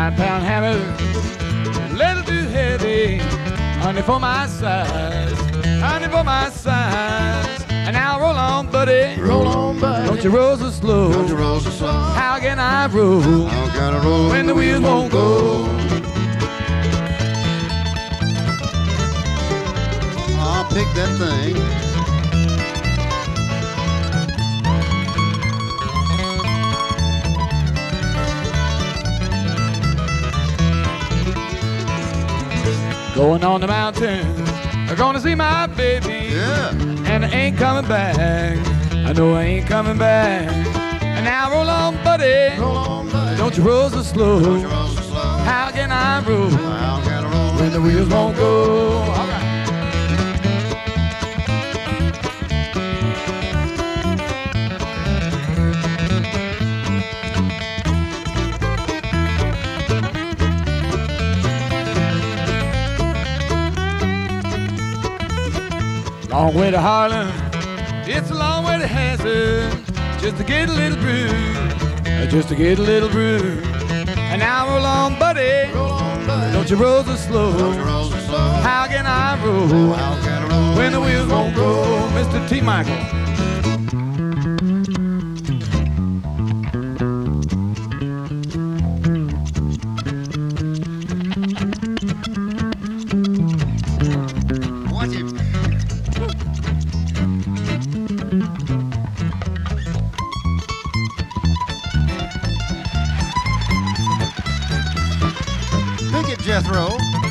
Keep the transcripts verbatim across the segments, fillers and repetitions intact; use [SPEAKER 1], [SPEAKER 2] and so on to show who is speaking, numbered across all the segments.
[SPEAKER 1] Nine-pound hammer, a little too heavy, honey for my size, honey for my size. And now roll on, buddy,
[SPEAKER 2] Roll on, buddy.
[SPEAKER 1] don't you roll so slow.
[SPEAKER 2] Don't you roll so slow.
[SPEAKER 1] How can I roll
[SPEAKER 2] How can I roll
[SPEAKER 1] when the wheels won't go?
[SPEAKER 2] I'll pick that thing.
[SPEAKER 1] Going on the mountain, I'm gonna see my baby.
[SPEAKER 2] Yeah.
[SPEAKER 1] And I ain't coming back. I know I ain't coming back. And now roll on, buddy.
[SPEAKER 2] Roll on, buddy.
[SPEAKER 1] Don't you roll so slow.
[SPEAKER 2] Don't you roll so slow.
[SPEAKER 1] How can I roll
[SPEAKER 2] How can I roll
[SPEAKER 1] when the wheels won't go? All right. Long way to Harlem, it's a long way to Hanson, just to get a little brew, just to get a little brew. And now roll on, buddy,
[SPEAKER 2] Roll on, buddy.
[SPEAKER 1] don't you roll so slow.
[SPEAKER 2] Don't you roll so slow.
[SPEAKER 1] How can I roll
[SPEAKER 2] How can I roll
[SPEAKER 1] when the wheels won't go? Mister T. Michael.
[SPEAKER 2] Watch him. Pick it, Jethro.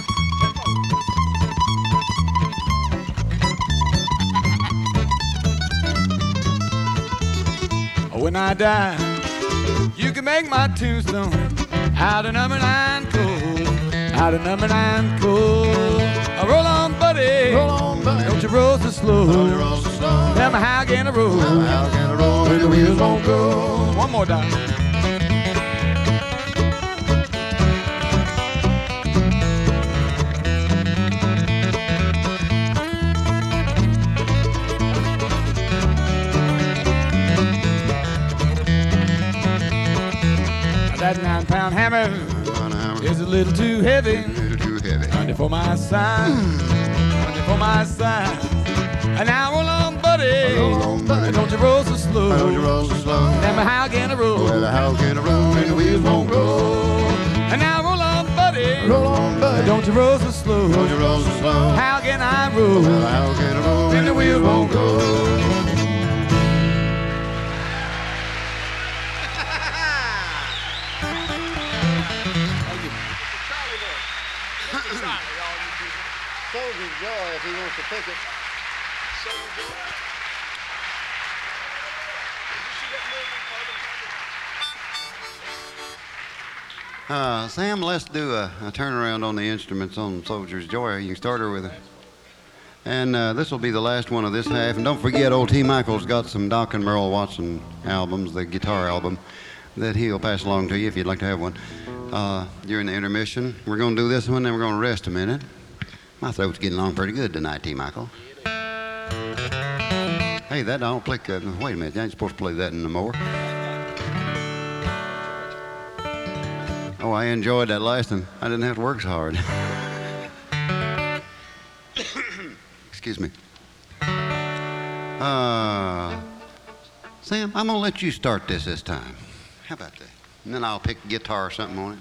[SPEAKER 1] When I die, you can make my tombstone out of number nine coal, out of number nine coal. Oh, roll on, buddy,
[SPEAKER 2] Roll on, buddy.
[SPEAKER 1] don't you roll so slow.
[SPEAKER 2] Don't you roll so slow.
[SPEAKER 1] Tell me how can I roll
[SPEAKER 2] How can I roll
[SPEAKER 1] when the wheels won't go? One more time. That nine-pound hammer is a little too heavy,
[SPEAKER 2] A little too heavy.
[SPEAKER 1] honey for my size, honey for my size. And now roll on, buddy,
[SPEAKER 2] Roll on, buddy.
[SPEAKER 1] and don't you roll so slow.
[SPEAKER 2] Don't you roll so slow.
[SPEAKER 1] Tell me how can I roll
[SPEAKER 2] Well, how can I roll when the wheels won't go?
[SPEAKER 1] And now roll on, buddy,
[SPEAKER 2] Roll on, buddy.
[SPEAKER 1] and don't you roll so slow.
[SPEAKER 2] Don't you roll so slow.
[SPEAKER 1] How can I roll
[SPEAKER 2] Well, how can I roll
[SPEAKER 1] when the wheels won't go?
[SPEAKER 2] Soldier's Joy if he wants to pick it. Uh, Sam, let's do a, a turnaround on the instruments on Soldier's Joy. You can start her with it. And uh, this will be the last one of this half. And don't forget, old T. Michael's got some Doc and Merle Watson albums, the guitar album, that he'll pass along to you if you'd like to have one. Uh, during the intermission, we're going to do this one, then we're going to rest a minute. My throat's getting along pretty good tonight, T. Michael. Hey, that don't play. Uh, wait a minute, I ain't supposed to play that anymore. Oh, I enjoyed that last one. I didn't have to work so hard. Excuse me. Uh, Sam, I'm gonna let you start this this time. How about that? And then I'll pick guitar or something on it.